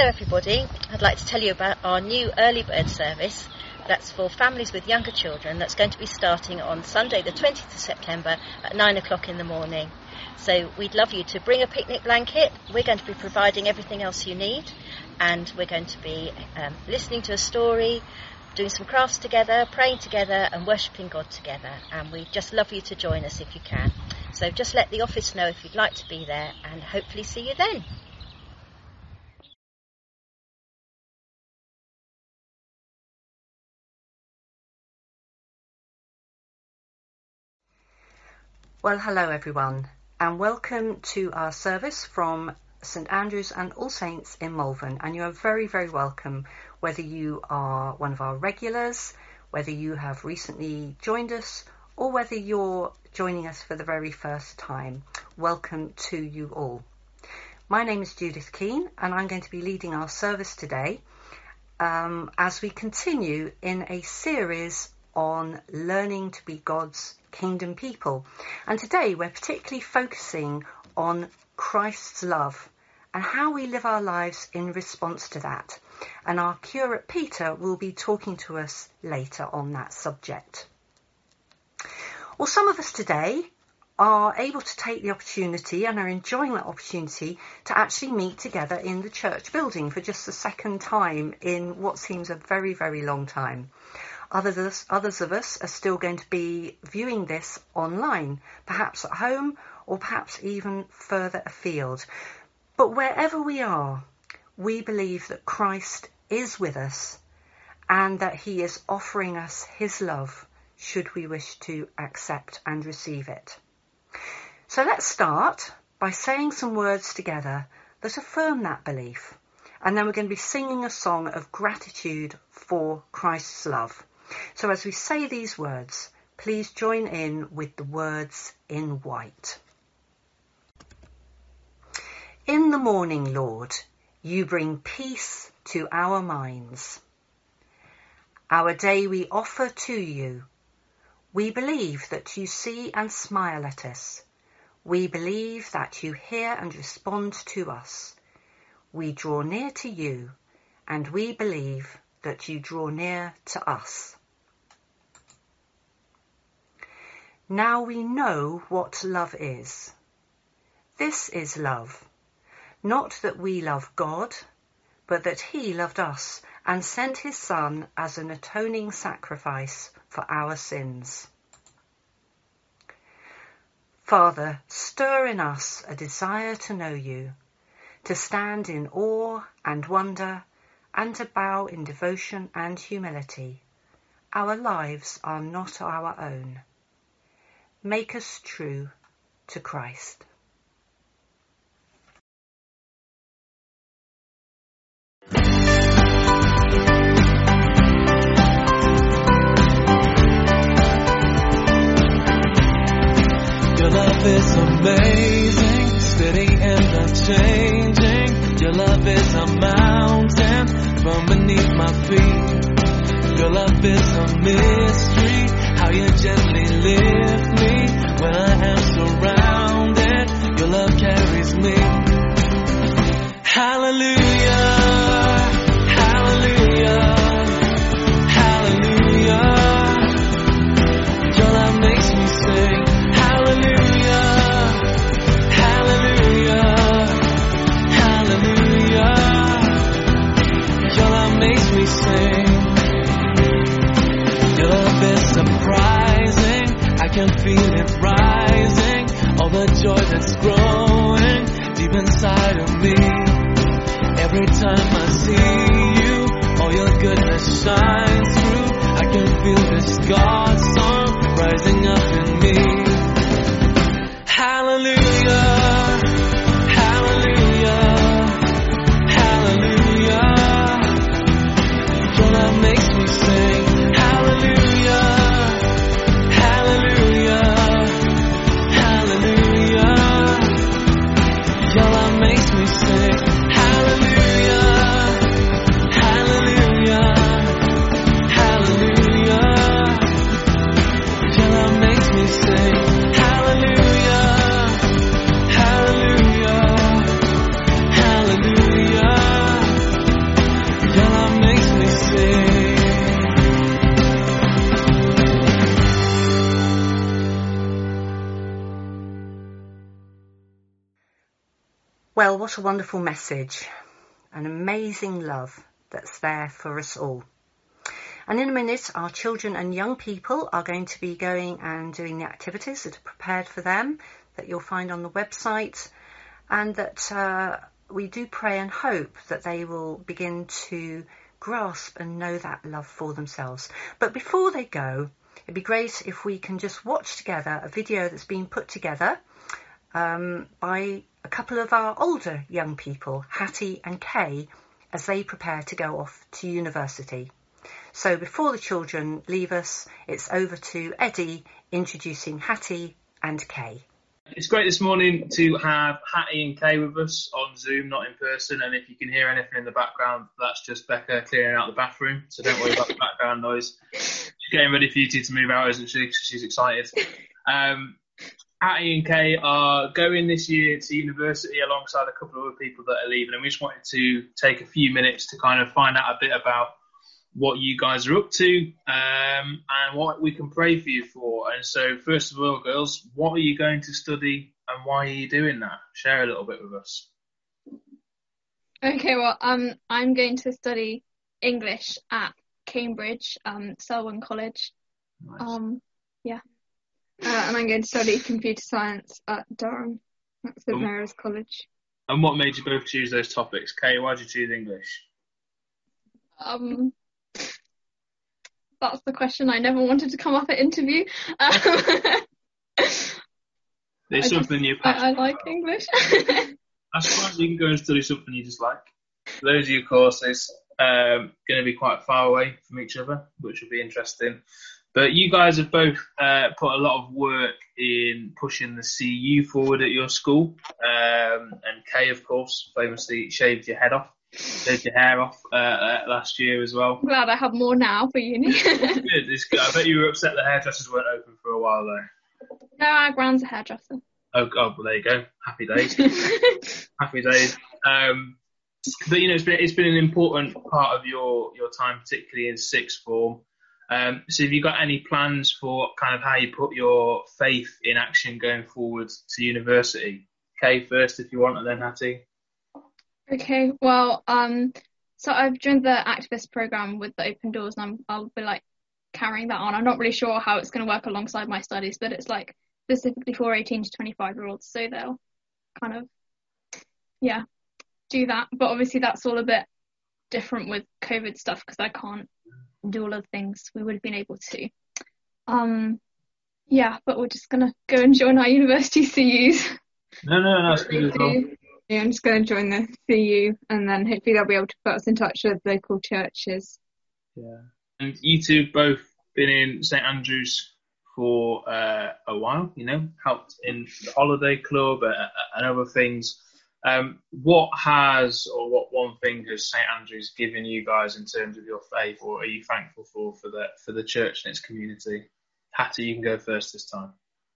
everybody. I'd like to tell you about our new early bird service that's for families with younger children. That's going to be starting on Sunday the 20th of September at 9 o'clock in the morning. So we'd love you to bring a picnic blanket. We're going to be providing everything else you need, and we're going to be listening to a story, doing some crafts together, praying together and worshipping God together. And we'd just love you to join us if you can. So just let the office know if you'd like to be there, and hopefully see you then. Well, hello everyone, and welcome to our service from St Andrews and All Saints in Malvern. And you are very, very welcome, whether you are one of our regulars, whether you have recently joined us, or whether you're joining us for the very first time. Welcome to you all. My name is Judith Keane, and I'm going to be leading our service today as we continue in a series on learning to be God's kingdom people. And today we're particularly focusing on Christ's love and how we live our lives in response to that. And our curate Peter will be talking to us later on that subject. Well, some of us today are able to take the opportunity and are enjoying that opportunity to actually meet together in the church building for just the second time in what seems a very, very long time. Others of us are still going to be viewing this online, perhaps at home or perhaps even further afield. But wherever we are, we believe that Christ is with us and that he is offering us his love should we wish to accept and receive it. So let's start by saying some words together that affirm that belief. And then we're going to be singing a song of gratitude for Christ's love. So as we say these words, please join in with the words in white. In the morning, Lord, you bring peace to our minds. Our day we offer to you. We believe that you see and smile at us. We believe that you hear and respond to us. We draw near to you, and we believe that you draw near to us. Now we know what love is. This is love, not that we love God, but that he loved us and sent his Son as an atoning sacrifice for our sins. Father, stir in us a desire to know you, to stand in awe and wonder, and to bow in devotion and humility. Our lives are not our own. Make us true to Christ. Your love is amazing, steady and unchanging. Your love is a mountain from beneath my feet. Your love is a mystery, how you gently lift me when I am surrounded. Your love carries me. Hallelujah, hallelujah, hallelujah. Your love makes me sing. Hallelujah, hallelujah, hallelujah. Your love makes me sing. Your love is surprising, I can feel it rising, all the joy that's growing deep inside of me. Every time I see you, all your goodness shines through. I can feel this God song rising up in me. Hallelujah, hallelujah, hallelujah. Your love makes me sing. Hallelujah, hallelujah, hallelujah. Your love makes me sing. Hallelujah, hallelujah, hallelujah. Your love makes me sing. Well, what a wonderful message. An amazing love that's there for us all. And in a minute, our children and young people are going to be going and doing the activities that are prepared for them, that you'll find on the website, and that we do pray and hope that they will begin to grasp and know that love for themselves. But before they go, it'd be great if we can just watch together a video that's been put together by a couple of our older young people, Hattie and Kay, as they prepare to go off to university. So before the children leave us, it's over to Eddie introducing Hattie and Kay. It's great this morning to have Hattie and Kay with us on Zoom, not in person. And if you can hear anything in the background, that's just Becca clearing out the bathroom. So don't worry about the background noise. She's getting ready for you two to move out, isn't she? She's excited. Hattie and Kay are going this year to university alongside a couple of other people that are leaving. And we just wanted to take a few minutes to kind of find out a bit about what you guys are up to and what we can pray for you for. And so, first of all, girls, what are you going to study and why are you doing that? Share a little bit with us. Okay, well, I'm going to study English at Cambridge, Selwyn College. Nice. And I'm going to study computer science at Durham, at St Mary's College. And what made you both choose those topics? Kay, why did you choose English? That's the question I never wanted to come up at interview. It's something you're passionate I like about. English. That's fine. You can go and study something you just like. Those of your courses going to be quite far away from each other, which will be interesting. But you guys have both put a lot of work in pushing the CU forward at your school. And Kay, of course, famously shaved your hair off last year as well. I'm glad I have more now for uni. It's good. I bet you were upset the hairdressers weren't open for a while though. No, our Gran's a hairdresser. Oh, well, there you go. Happy days. Happy days. But you know, it's been an important part of your time, particularly in sixth form. So have you got any plans for kind of how you put your faith in action going forward to university? Kay first, if you want, and then Hattie. Okay, well, so I've joined the activist program with the Open Doors, and I'll be like carrying that on. I'm not really sure how it's going to work alongside my studies, but it's like specifically for 18 to 25-year-olds, so they'll kind of, do that. But obviously that's all a bit different with COVID stuff because I can't do all of the things we would have been able to. But we're just going to go and join our university CUs. No, that's good as well. Yeah, I'm just going to join the CU and then hopefully they'll be able to put us in touch with local churches. Yeah. And you two both been in St Andrews for a while, you know, helped in the holiday club and other things. What one thing has St Andrews given you guys in terms of your faith, or are you thankful for the church and its community? Hattie, you can go first this time.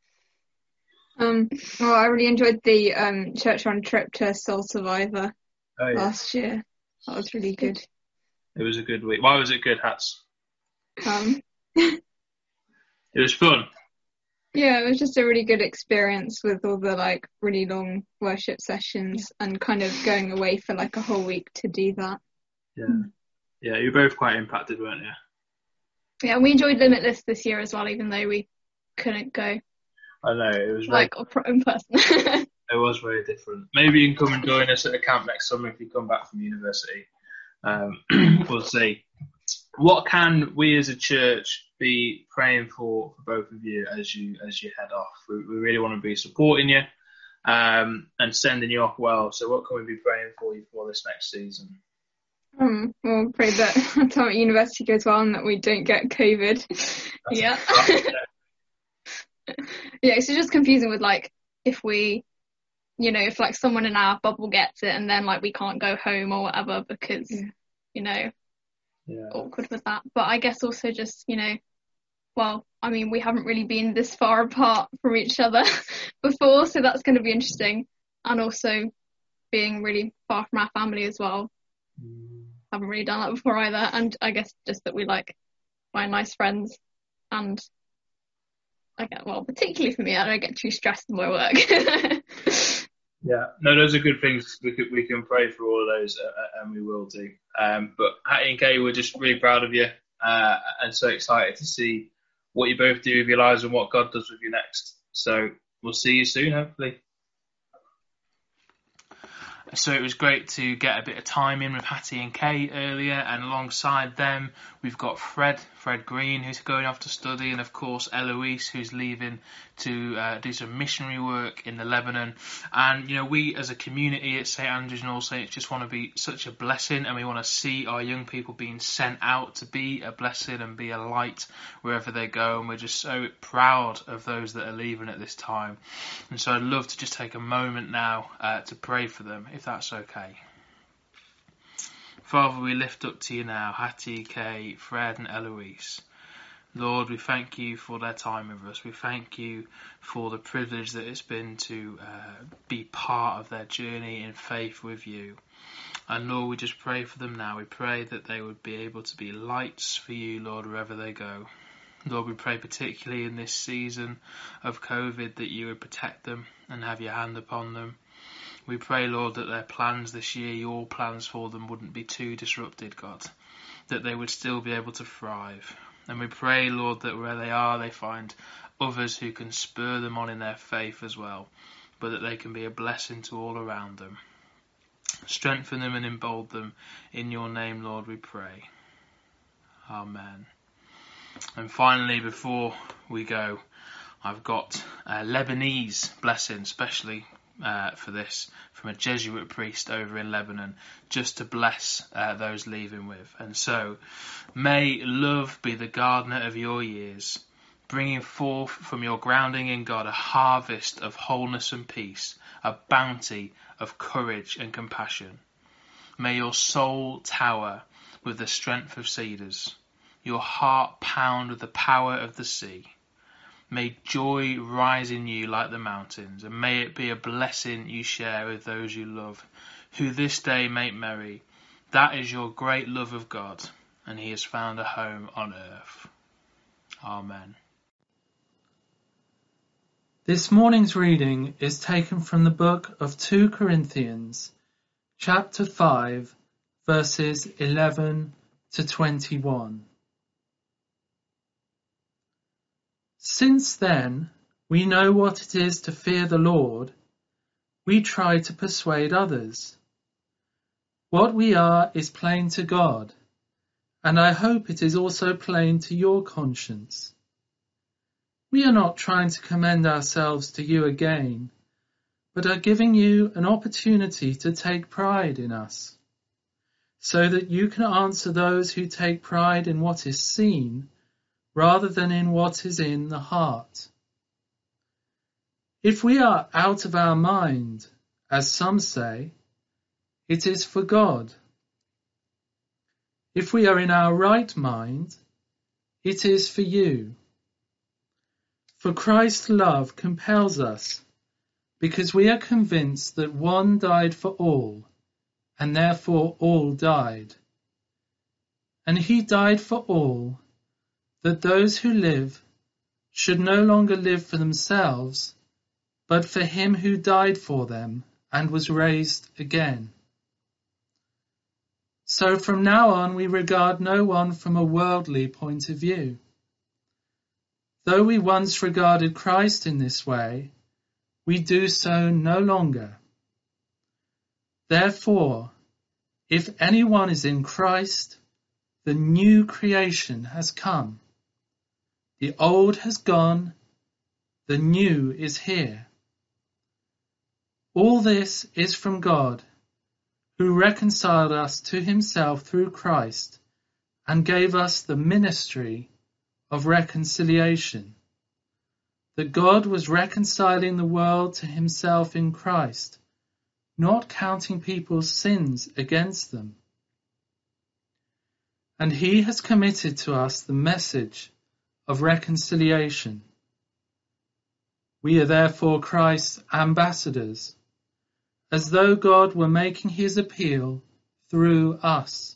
Well, I really enjoyed the church run trip to Soul Survivor last year. That was really good. It was a good week. Why was it good, Hats? It was fun. Yeah, it was just a really good experience with all the like really long worship sessions and kind of going away for like a whole week to do that. Yeah, you were both quite impacted, weren't you? Yeah, we enjoyed Limitless this year as well, even though we couldn't go. I know, it was like in person. It was very different. Maybe you can come and join us at a camp next summer if you come back from university. We'll see. What can we as a church be praying for both of you as you head off? We really want to be supporting you and sending you off well. So what can we be praying for you for this next season? We'll pray that our time at university goes well and that we don't get COVID. Yeah. Yeah, it's just confusing with like if we, you know, if like someone in our bubble gets it and then like we can't go home or whatever because, you know, awkward with that. But I guess also just, you know, well, I mean, we haven't really been this far apart from each other before, so that's going to be interesting. And also being really far from our family as well. Haven't really done that before either. And I guess just that we like my nice friends and I get, well, particularly for me, I don't get too stressed in my work. Yeah, no, those are good things. We can pray for all of those, and we will do. But Hattie and Kay, we're just really proud of you, and so excited to see what you both do with your lives and what God does with you next. So we'll see you soon, hopefully. So it was great to get a bit of time in with Hattie and Kay earlier, and alongside them we've got Fred Green, who's going off to study, and of course Eloise, who's leaving to do some missionary work in the Lebanon. And you know, we as a community at St Andrews and All Saints just want to be such a blessing, and we want to see our young people being sent out to be a blessing and be a light wherever they go, and we're just so proud of those that are leaving at this time. And so I'd love to just take a moment now to pray for them, if that's okay. Father, we lift up to you now Hattie, Kay, Fred and Eloise. Lord, we thank you for their time with us. We thank you for the privilege that it's been to be part of their journey in faith with you. And Lord, we just pray for them now. We pray that they would be able to be lights for you, Lord, wherever they go. Lord, we pray particularly in this season of COVID that you would protect them and have your hand upon them. We pray, Lord, that their plans this year, your plans for them, wouldn't be too disrupted, God, that they would still be able to thrive. And we pray, Lord, that where they are, they find others who can spur them on in their faith as well, but that they can be a blessing to all around them. Strengthen them and embolden them. In your name, Lord, we pray. Amen. And finally, before we go, I've got a Lebanese blessing, especially for this, from a Jesuit priest over in Lebanon, just to bless those leaving with. And so, may love be the gardener of your years, bringing forth from your grounding in God a harvest of wholeness and peace, a bounty of courage and compassion. May your soul tower with the strength of cedars, your heart pound with the power of the sea. May joy rise in you like the mountains, and may it be a blessing you share with those you love, who this day make merry. That is your great love of God, and he has found a home on earth. Amen. This morning's reading is taken from the book of 2 Corinthians, chapter 5, verses 11 to 21. Since then we know what it is to fear the Lord, we try to persuade others. What we are is plain to God, and I hope it is also plain to your conscience. We are not trying to commend ourselves to you again, but are giving you an opportunity to take pride in us, so that you can answer those who take pride in what is seen rather than in what is in the heart. If we are out of our mind, as some say, it is for God. If we are in our right mind, it is for you. For Christ's love compels us, because we are convinced that one died for all, and therefore all died. And he died for all, that those who live should no longer live for themselves, but for him who died for them and was raised again. So from now on we regard no one from a worldly point of view. Though we once regarded Christ in this way, we do so no longer. Therefore, if anyone is in Christ, the new creation has come. The old has gone, the new is here. All this is from God, who reconciled us to himself through Christ and gave us the ministry of reconciliation. That God was reconciling the world to himself in Christ, not counting people's sins against them. And he has committed to us the message of reconciliation. We are therefore Christ's ambassadors, as though God were making his appeal through us.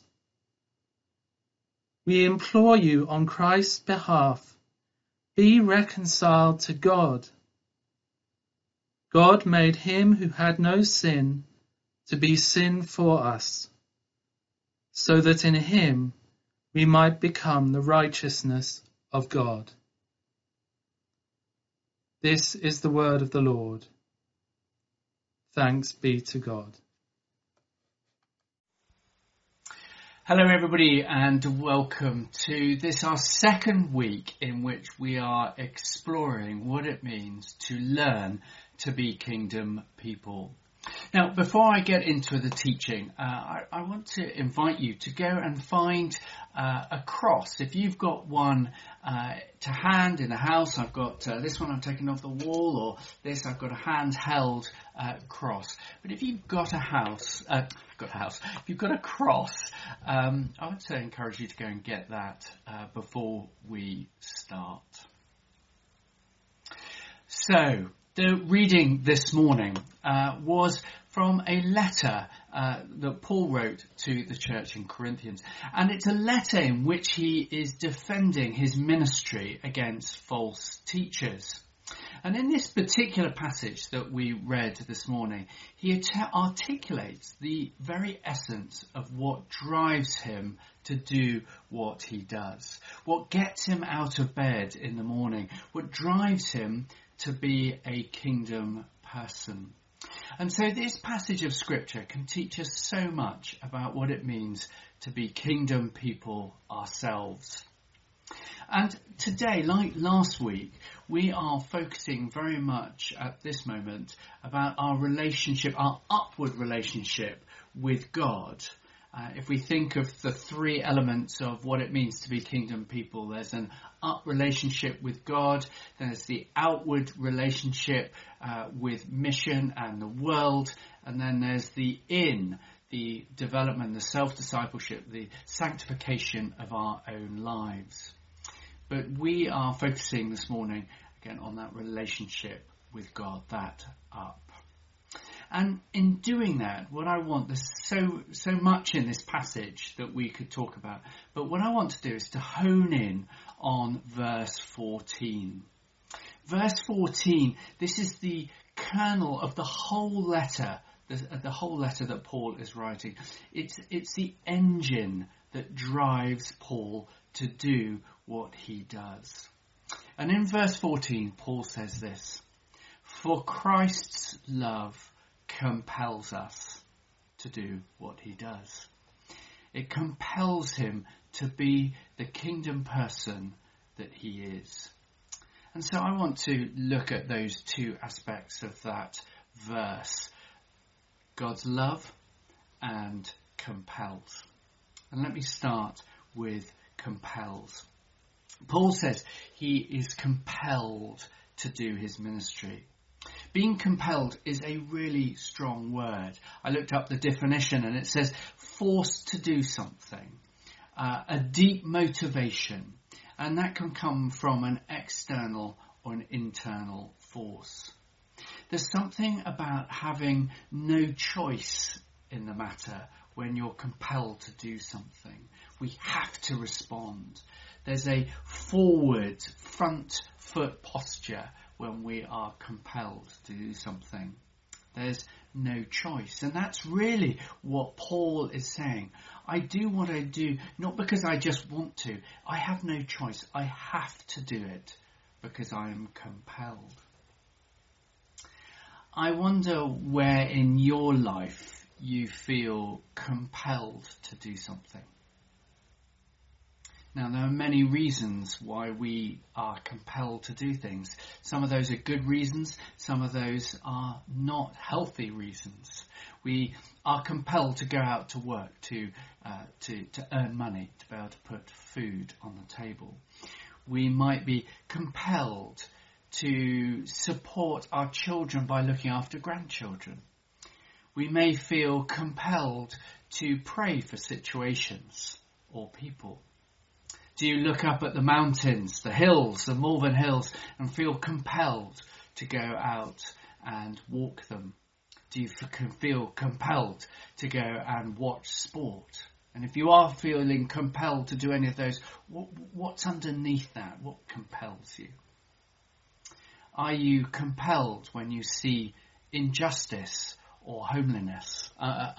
We implore you on Christ's behalf, be reconciled to God. God made him who had no sin to be sin for us, so that in him we might become the righteousness of God. This is the word of the Lord. Thanks be to God. Hello everybody and welcome to this, our second week in which we are exploring what it means to learn to be kingdom people. Now, before I get into the teaching, I want to invite you to go and find a cross. If you've got one to hand in the house, I've got this one I'm taking off the wall, or this I've got a handheld cross. But if you've got a if you've got a cross, I would say encourage you to go and get that before we start. So, the reading this morning was from a letter that Paul wrote to the church in Corinthians. And it's a letter in which he is defending his ministry against false teachers. And in this particular passage that we read this morning, he articulates the very essence of what drives him to do what he does, what gets him out of bed in the morning, what drives him to be a kingdom person. And so this passage of scripture can teach us so much about what it means to be kingdom people ourselves. And today, like last week, we are focusing very much at this moment about our relationship, our upward relationship with God. If we think of the three elements of what it means to be kingdom people, there's an up relationship with God, there's the outward relationship with mission and the world, and then there's the development, the self-discipleship, the sanctification of our own lives. But we are focusing this morning, again, on that relationship with God, that up. And in doing that, what I want, there's so much in this passage that we could talk about, but what I want to do is to hone in on verse 14. Verse 14, this is the kernel of the whole letter, the whole letter that Paul is writing. It's the engine that drives Paul to do what he does. And in verse 14, Paul says this: "For Christ's love compels us to do what he does." It compels him to be the kingdom person that he is. And so I want to look at those two aspects of that verse: God's love and compels. And let me start with compels. Paul says he is compelled to do his ministry. Being compelled is a really strong word. I looked up the definition and it says forced to do something, a deep motivation, and that can come from an external or an internal force. There's something about having no choice in the matter when you're compelled to do something. We have to respond. There's a forward, front foot posture when we are compelled to do something. There's no choice. And that's really what Paul is saying. I do what I do, not because I just want to. I have no choice. I have to do it because I am compelled. I wonder where in your life you feel compelled to do something. Now, there are many reasons why we are compelled to do things. Some of those are good reasons. Some of those are not healthy reasons. We are compelled to go out to work, to earn money, to be able to put food on the table. We might be compelled to support our children by looking after grandchildren. We may feel compelled to pray for situations or people. Do you look up at the mountains, the hills, the Malvern Hills, and feel compelled to go out and walk them? Do you feel compelled to go and watch sport? And if you are feeling compelled to do any of those, what's underneath that? What compels you? Are you compelled when you see injustice or homelessness.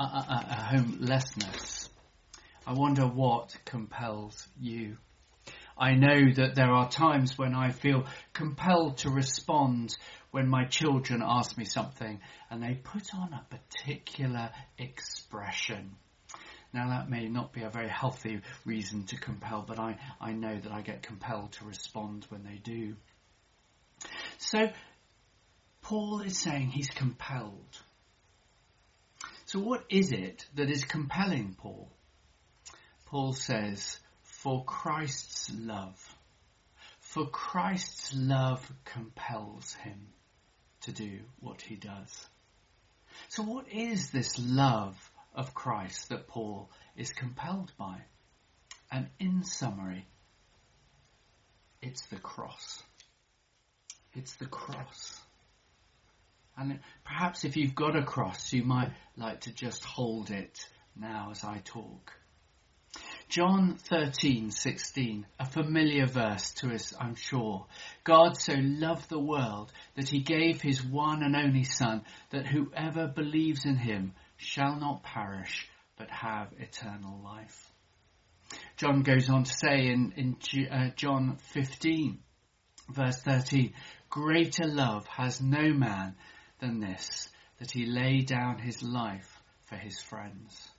I wonder what compels you. I know that there are times when I feel compelled to respond when my children ask me something and they put on a particular expression. Now that may not be a very healthy reason to compel, but I know that I get compelled to respond when they do. So Paul is saying he's compelled. So what is it that is compelling Paul? Paul says, for Christ's love. For Christ's love compels him to do what he does. So what is this love of Christ that Paul is compelled by? And in summary, it's the cross. It's the cross. And perhaps if you've got a cross, you might like to just hold it now as I talk. John 13:16, a familiar verse to us, I'm sure. God so loved the world that he gave his one and only Son, that whoever believes in him shall not perish, but have eternal life. John goes on to say in John 15, verse 13, greater love has no man than this, that he lay down his life for his friends.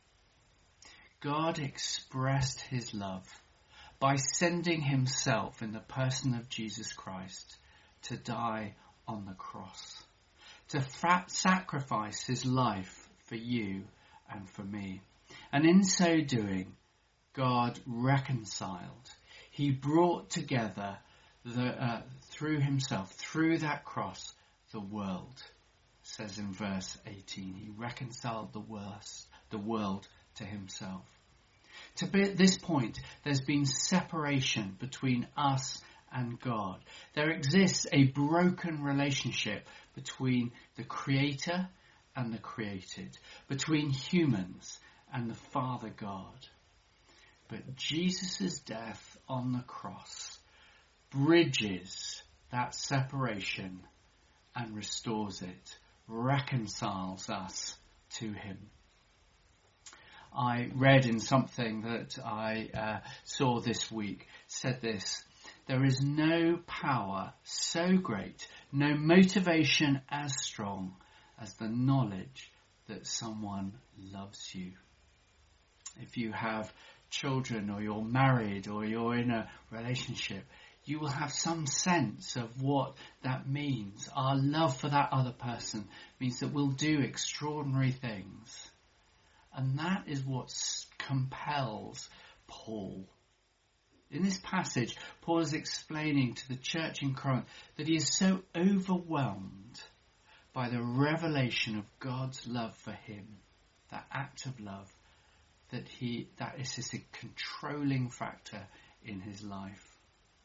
God expressed his love by sending himself in the person of Jesus Christ to die on the cross, to sacrifice his life for you and for me. And in so doing, God reconciled. He brought together through himself, through that cross, the world. It says in verse 18, he reconciled the world to himself. To this point, there's been separation between us and God. There exists a broken relationship between the Creator and the created, between humans and the Father God. But Jesus' death on the cross bridges that separation and restores it, reconciles us to him. I read in something that I saw this week, said this: there is no power so great, no motivation as strong as the knowledge that someone loves you. If you have children, or you're married, or you're in a relationship, you will have some sense of what that means. Our love for that other person means that we'll do extraordinary things. And that is what compels Paul. In this passage, Paul is explaining to the church in Corinth that he is so overwhelmed by the revelation of God's love for him, that act of love, that is just a controlling factor in his life.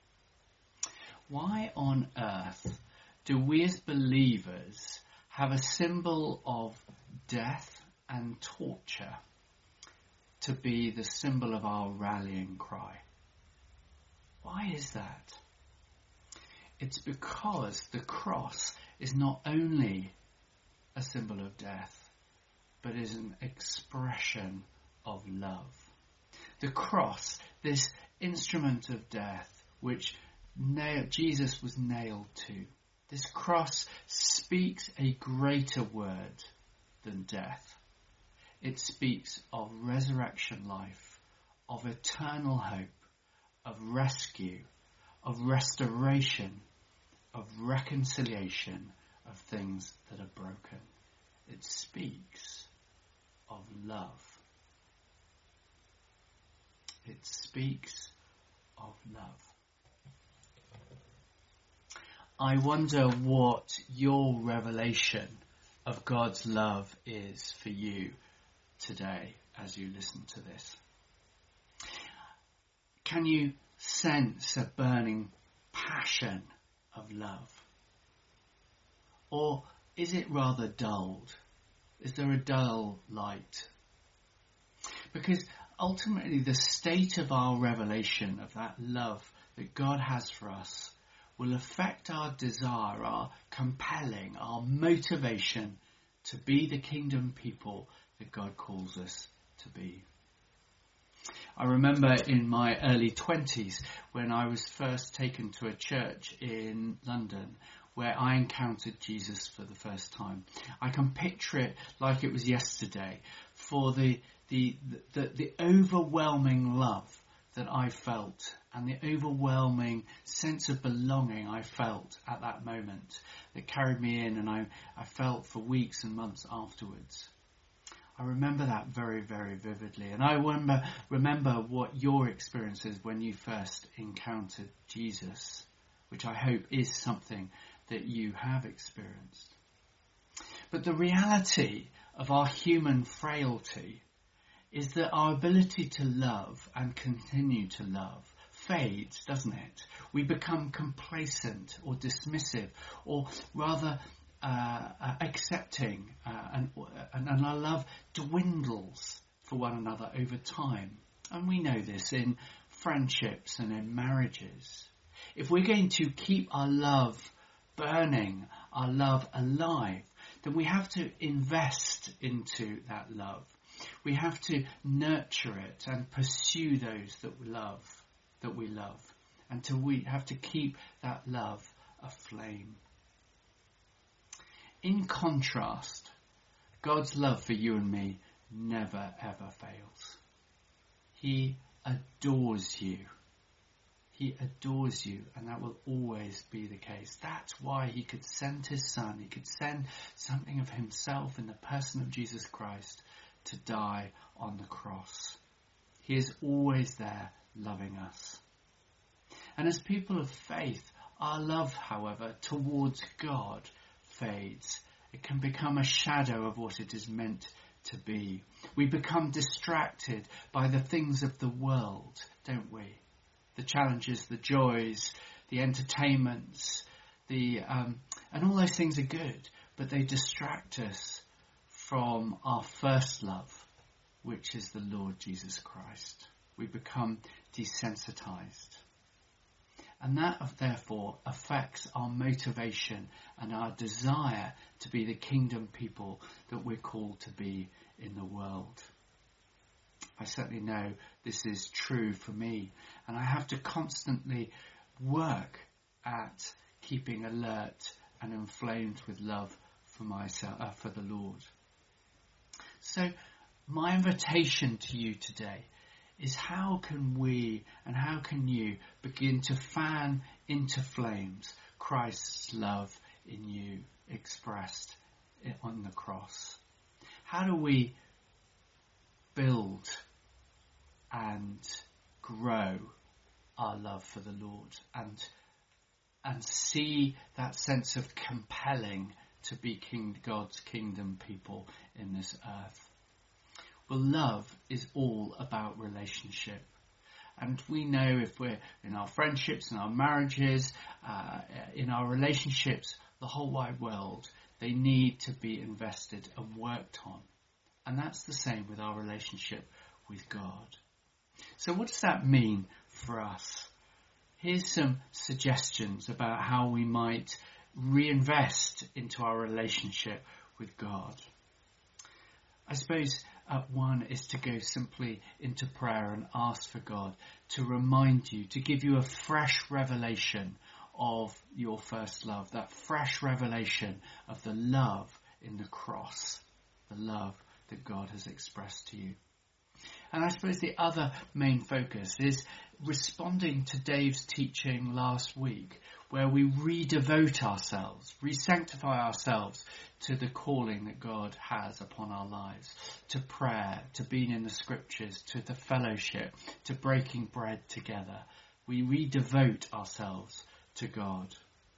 Why on earth do we as believers have a symbol of death and torture to be the symbol of our rallying cry? Why is that? It's because the cross is not only a symbol of death, but is an expression of love. The cross, this instrument of death which Jesus was nailed to, this cross speaks a greater word than death. It speaks of resurrection life, of eternal hope, of rescue, of restoration, of reconciliation of things that are broken. It speaks of love. It speaks of love. I wonder what your revelation of God's love is for you today as you listen to this. Can you sense a burning passion of love? Or is it rather dulled? Is there a dull light? Because ultimately the state of our revelation of that love that God has for us will affect our desire, our compelling, our motivation to be the kingdom people that God calls us to be. I remember in my early 20s when I was first taken to a church in London where I encountered Jesus for the first time. I can picture it like it was yesterday, for the overwhelming love that I felt and the overwhelming sense of belonging I felt at that moment that carried me in, and I felt for weeks and months afterwards. I remember that very, very vividly. And I remember what your experience is when you first encountered Jesus, which I hope is something that you have experienced. But the reality of our human frailty is that our ability to love and continue to love fades, doesn't it? We become complacent or dismissive, or rather accepting, and our love dwindles for one another over time. And we know this in friendships and in marriages. If we're going to keep our love burning, our love alive, then we have to invest into that love. We have to nurture it and pursue those that we love, until we have to keep that love aflame. In contrast, God's love for you and me never ever fails. He adores you. He adores you, and that will always be the case. That's why he could send his son. He could send something of himself in the person of Jesus Christ to die on the cross. He is always there loving us. And as people of faith, our love, however, towards God fades. It can become a shadow of what it is meant to be. We become distracted by the things of the world, don't we? The challenges, the joys, the entertainments, and all those things are good, but they distract us from our first love, which is the Lord Jesus Christ. We become desensitized. And that, therefore, affects our motivation and our desire to be the kingdom people that we're called to be in the world. I certainly know this is true for me, and I have to constantly work at keeping alert and inflamed with love for myself, for the Lord. So my invitation to you today is, how can we and how can you begin to fan into flames Christ's love in you expressed on the cross? How do we build and grow our love for the Lord and see that sense of compelling to be God's kingdom people in this earth? Well, love is all about relationship. And we know if we're in our friendships, in our marriages, in our relationships, the whole wide world, they need to be invested and worked on. And that's the same with our relationship with God. So what does that mean for us? Here's some suggestions about how we might reinvest into our relationship with God. I suppose one is to go simply into prayer and ask for God to remind you, to give you a fresh revelation of your first love, that fresh revelation of the love in the cross, the love that God has expressed to you. And I suppose the other main focus is responding to Dave's teaching last week, where we redevote ourselves, re-sanctify ourselves to the calling that God has upon our lives, to prayer, to being in the scriptures, to the fellowship, to breaking bread together. We redevote ourselves to God.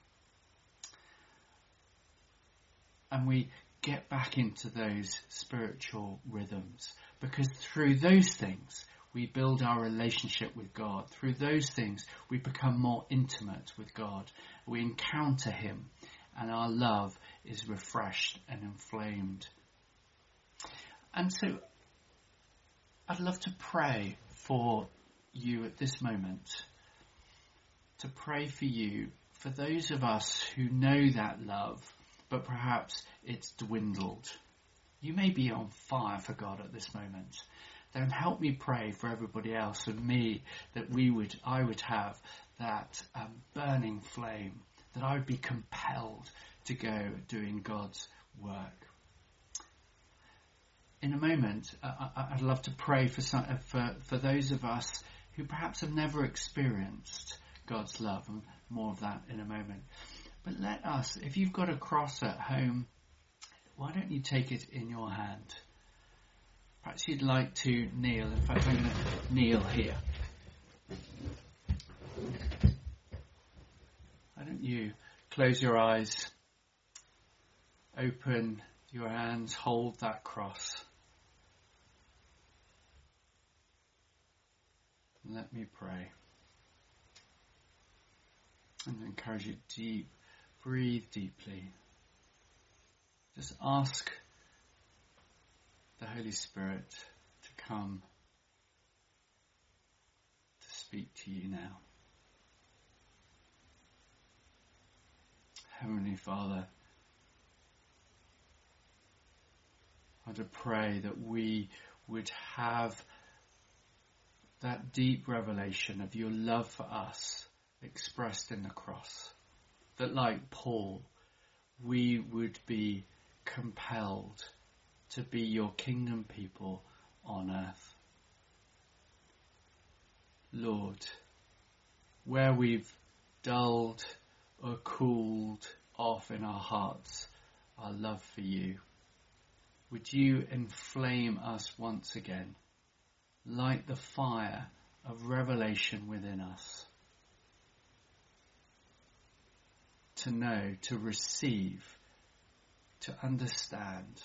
And we get back into those spiritual rhythms, because through those things we build our relationship with God. Through those things we become more intimate with God. We encounter him and our love is refreshed and inflamed. And so I'd love to pray for you at this moment, to pray for you for those of us who know that love, but perhaps it's dwindled. You may be on fire for God at this moment. Then help me pray for everybody else and me, that I would have that burning flame, that I would be compelled to go doing God's work. In a moment, I'd love to pray for those of us who perhaps have never experienced God's love, and more of that in a moment. But let us, if you've got a cross at home, why don't you take it in your hand? Perhaps you'd like to kneel. In fact, I'm going to kneel here. Why don't you close your eyes, open your hands, hold that cross. And let me pray. And I encourage you breathe deeply. Just ask the Holy Spirit to come to speak to you now. Heavenly Father, I want to pray that we would have that deep revelation of your love for us expressed in the cross. That like Paul, we would be compelled to be your kingdom people on earth. Lord, where we've dulled or cooled off in our hearts our love for you, would you inflame us once again, light the fire of revelation within us, to know, to receive, to understand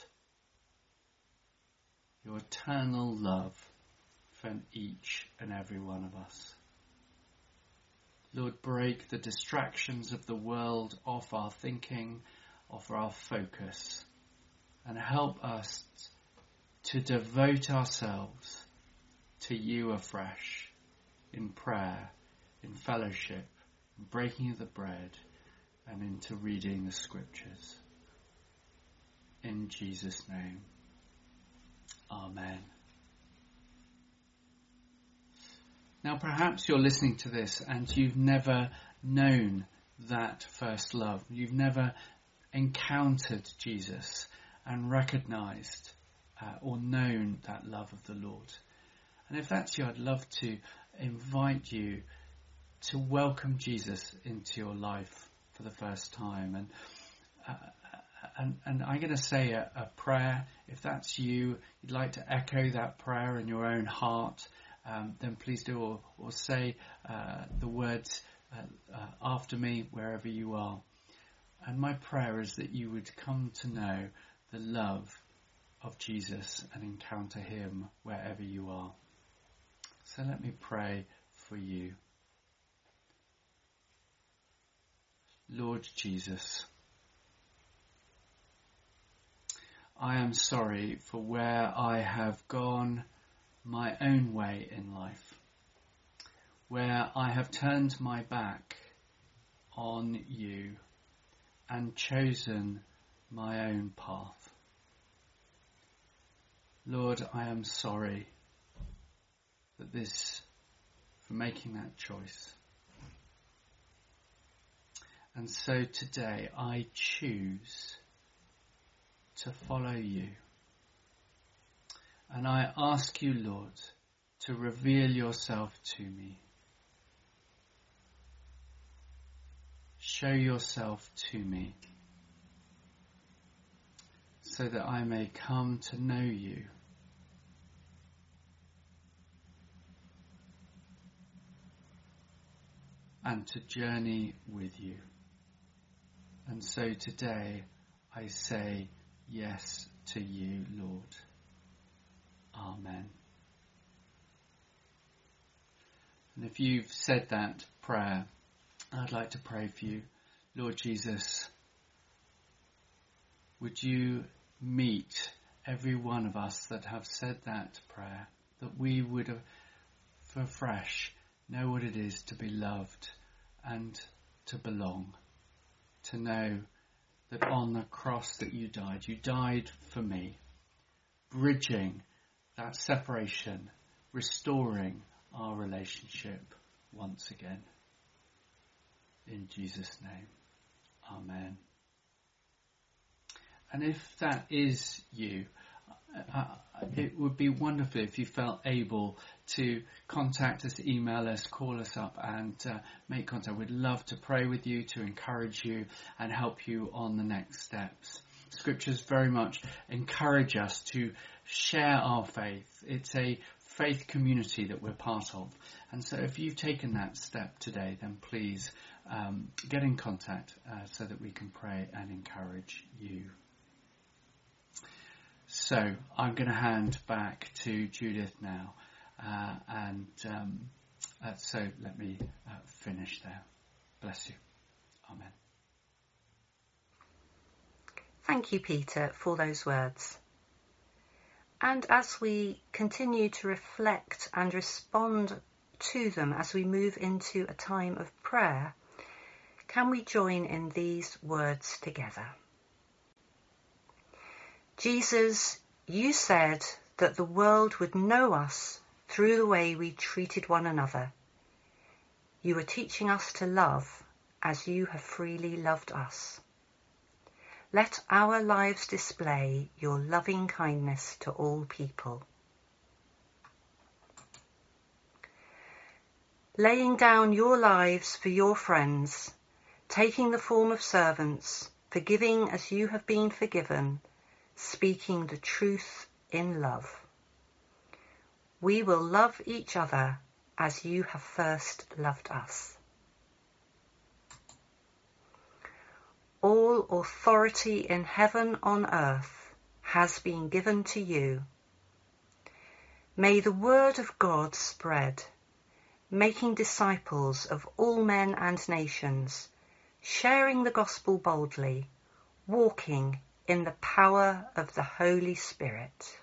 your eternal love for each and every one of us. Lord, break the distractions of the world off our thinking, off our focus, and help us to devote ourselves to you afresh, in prayer, in fellowship, in breaking of the bread, and into reading the scriptures. In Jesus' name, amen. Now perhaps you're listening to this and you've never known that first love. You've never encountered Jesus and recognized or known that love of the Lord. And if that's you, I'd love to invite you to welcome Jesus into your life for the first time. And I'm going to say a prayer. If that's you, you'd like to echo that prayer in your own heart, then please do, or say the words after me wherever you are. And my prayer is that you would come to know the love of Jesus and encounter him wherever you are. So let me pray for you. Lord Jesus, I am sorry for where I have gone my own way in life, where I have turned my back on you and chosen my own path. Lord, I am sorry for making that choice. And so today I choose to follow you. And I ask you, Lord, to reveal yourself to me. Show yourself to me so that I may come to know you. And to journey with you. And so today I say yes to you, Lord. Amen. And if you've said that prayer, I'd like to pray for you. Lord Jesus, would you meet every one of us that have said that prayer, that we would afresh know what it is to be loved and to belong, to know that on the cross that you died for me, bridging that separation, restoring our relationship once again. In Jesus' name, amen. And if that is you, it would be wonderful if you felt able to contact us, email us, call us up and make contact. We'd love to pray with you, to encourage you and help you on the next steps. Scriptures very much encourage us to share our faith. It's a faith community that we're part of. And so if you've taken that step today, then please get in contact so that we can pray and encourage you. So I'm going to hand back to Judith now, so let me finish there. Bless you. Amen. Thank you, Peter, for those words. And as we continue to reflect and respond to them as we move into a time of prayer, can we join in these words together? Jesus, you said that the world would know us through the way we treated one another. You are teaching us to love as you have freely loved us. Let our lives display your loving kindness to all people. Laying down your lives for your friends, taking the form of servants, forgiving as you have been forgiven, speaking the truth in love. We will love each other as you have first loved us. All authority in heaven on earth has been given to you. May the word of God spread, making disciples of all men and nations, sharing the gospel boldly, walking in the power of the Holy Spirit.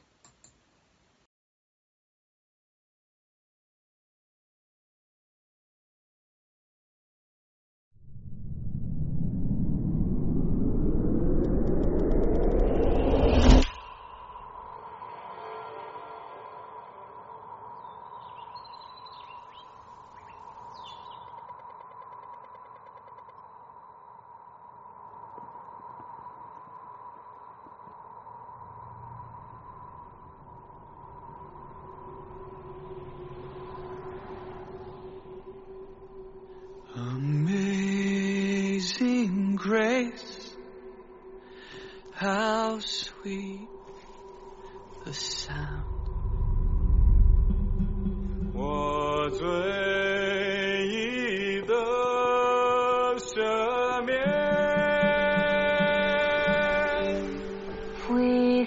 Amazing grace, how sweet the sound. 我罪已得赦免。Fui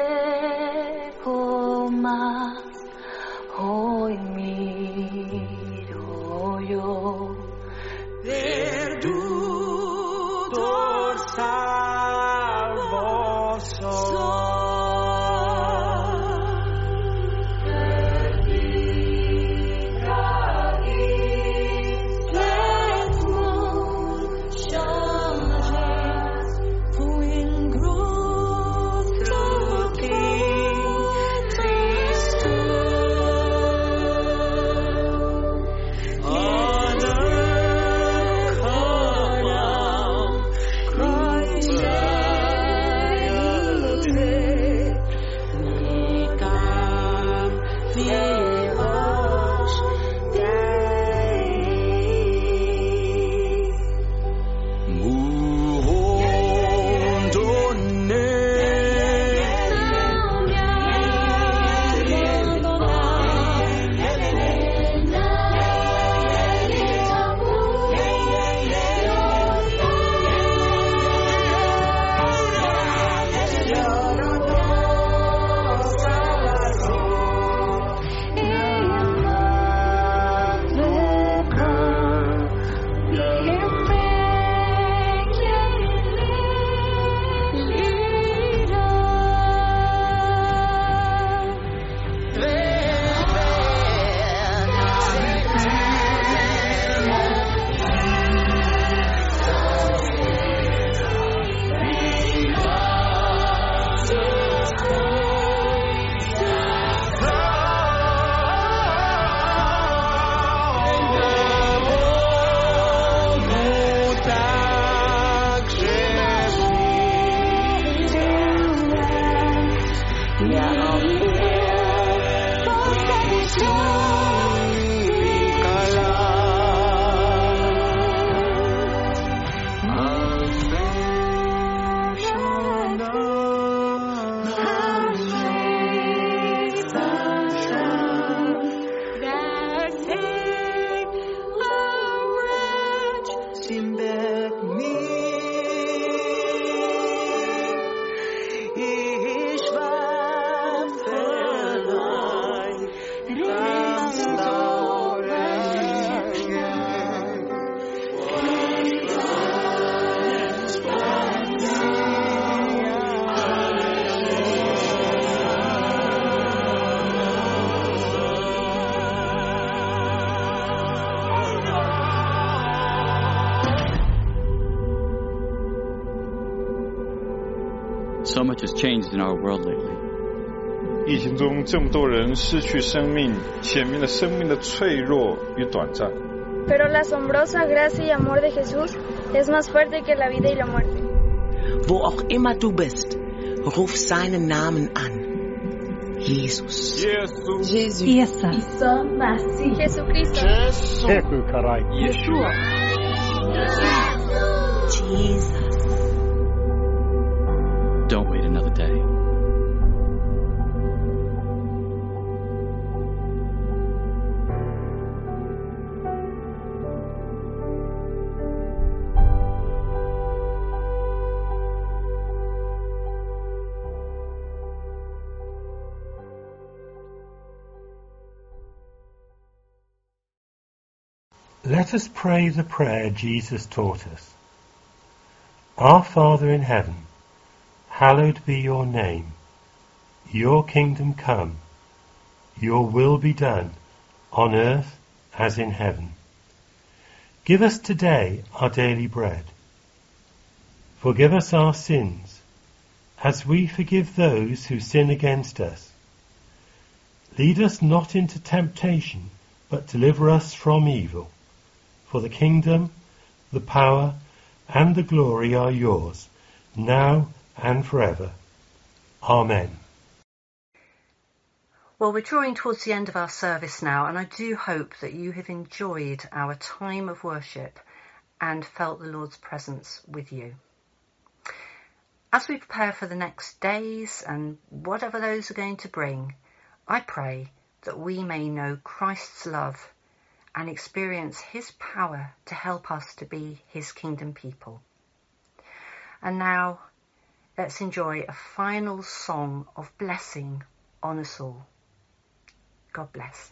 ciego, mas hoy miro yo. Perdutor salvo soy. Let moon shine. So much has changed in our world lately. 疫情中这么多人失去生命，显明了生命的脆弱与短暂。 Pero la asombrosa gracia y amor de Jesús es más fuerte que la vida y la muerte. Wo auch immer du bist, ruf seinen Namen an. Jesus. Jesus. Isa. Isa Masih. Jesucristo. Yeshua. Jesus. Don't wait another day. Let us pray the prayer Jesus taught us. Our Father in heaven, hallowed be your name. Your kingdom come. Your will be done, on earth as in heaven. Give us today our daily bread. Forgive us our sins, as we forgive those who sin against us. Lead us not into temptation, but deliver us from evil. For the kingdom, the power, and the glory are yours, now and forever. Amen. Well, we're drawing towards the end of our service now, and I do hope that you have enjoyed our time of worship and felt the Lord's presence with you. As we prepare for the next days and whatever those are going to bring, I pray that we may know Christ's love and experience his power to help us to be his kingdom people. And now, let's enjoy a final song of blessing on us all. God bless.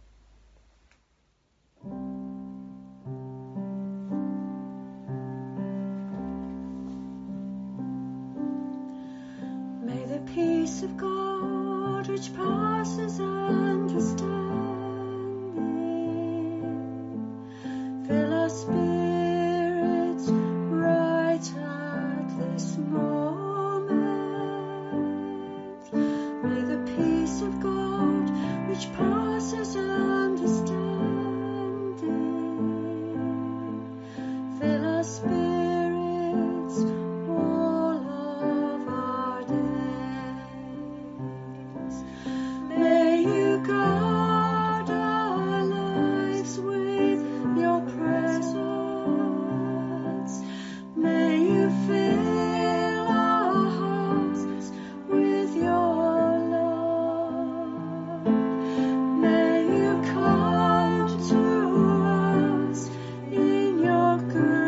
May the peace of God, which passes understanding, fill our spirits right at this moment. May the peace of God, which passes understanding, fill our spirits all of our days. May you guard our lives with your presence. May you fill our hearts with your love. May you come to us in your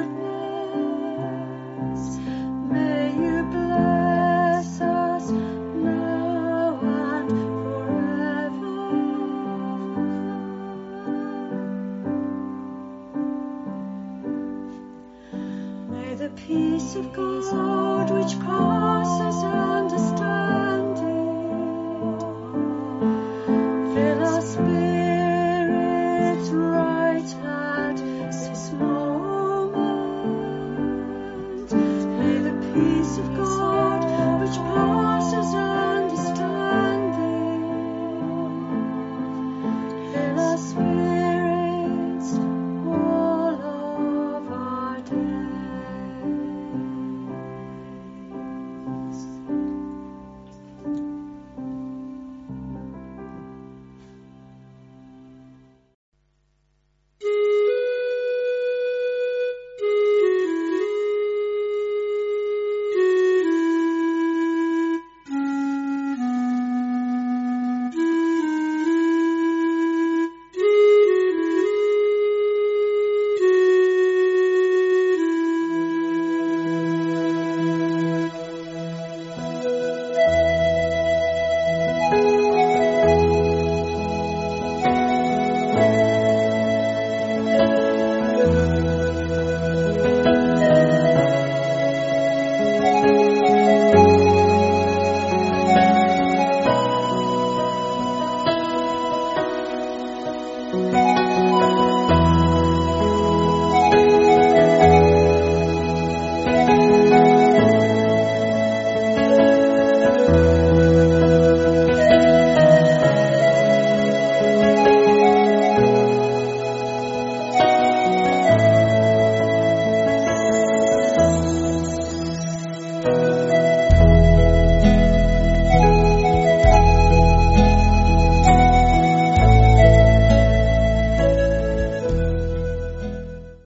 goodness. May you bless us now and forever. May the peace of God, which passes understanding, fill our spirits right at this moment. May the peace of God,